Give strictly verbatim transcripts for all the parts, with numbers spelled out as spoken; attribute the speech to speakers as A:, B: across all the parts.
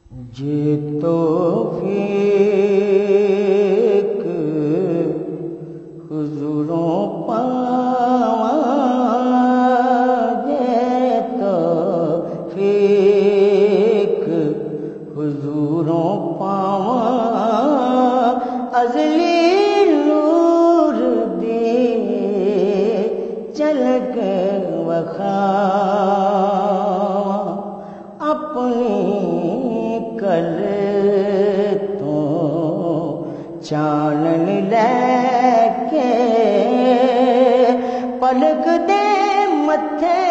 A: جے توفیق حضوروں پاواں، جے توفیق حضوروں پاواں، ازلی نور دی چلک وکھاواں، اپنی کل تو چانن لے کے پلک دے متھے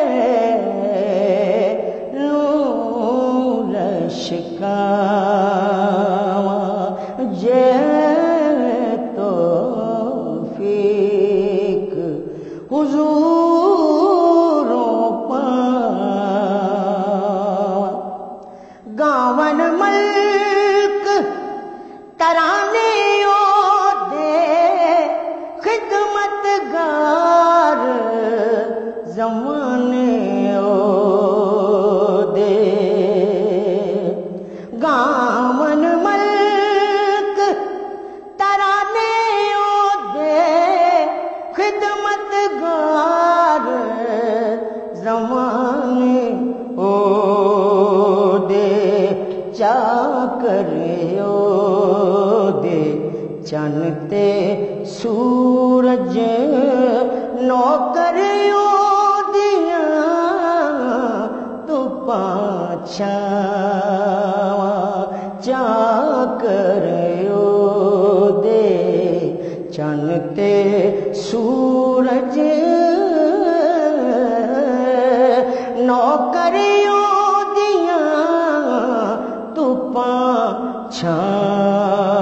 A: نور شکاواں، جے توفیق حضوروں پاواں، گاون ملک ترانے او دے خدمت گار زمانے او دے، گاون ملک ترانے او دے خدمت گار زمانے او چاکر او دے چن تے سورج، نوکر او دیاں دھوپاں چھاواں، چاکر او دے چن تے سورج، نوکر چھاواں،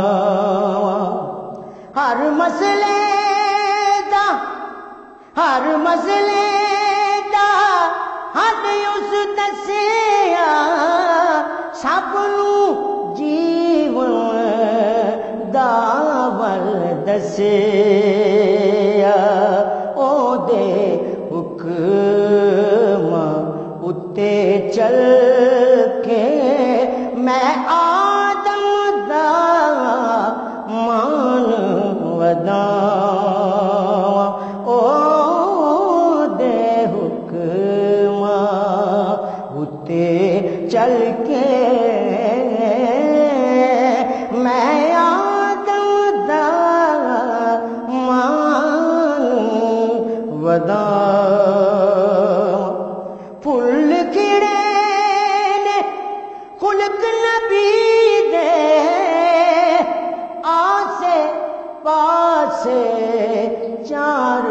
A: ہر مسئلے دا ہر مسئلے دا حل اس دسیا، سب نوں جیون دا ول دسیا، او دے حکم اتے چل کے میں آدم دا مان وداواں، او دے حکم اتے چل کے میں آدم دا مان وداواں، پھل کھڑے خلق نبی دے آسے پاسے چار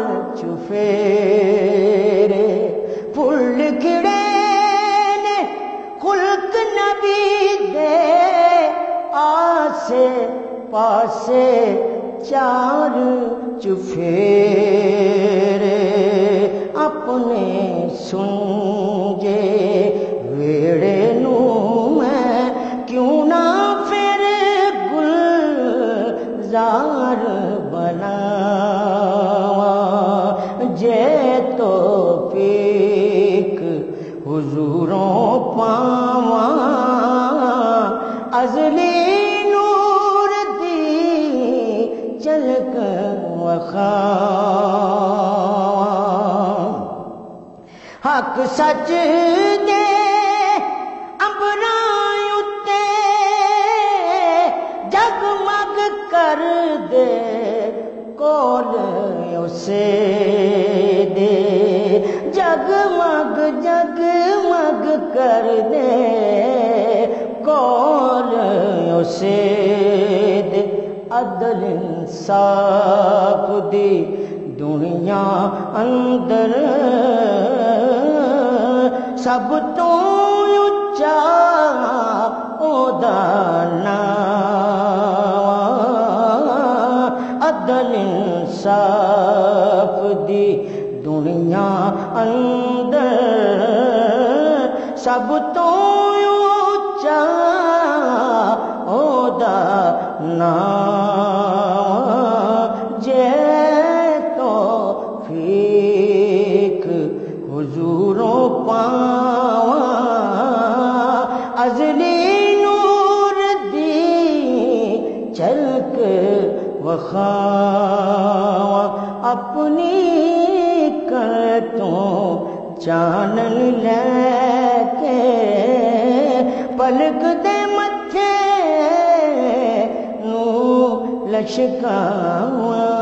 A: چفیرے، پھل کھڑے نے خلق نبی دے آسے پاسے چار چفیرے، اپنے سنجے ویڑے نو کیوں نہ پھر گلزار بناواں، جے توفیق حضوروں پاواں، ازلی نور دی چلک وکھاواں، حق سچ دے کر دے کول اسے دے، جگمگ جگمگ کر دے کول اسے دے، عدل انصاف دی دنیا اندر سب تو اچا او دا نام، عدل انصاف دی دنیا اندر سب تو اونچا او دا نام، جے توفیق حضوروں پاواں، ازلی وخاواں اپنی کر تو چانن لے کے پلک دے متھے نو لشکاواں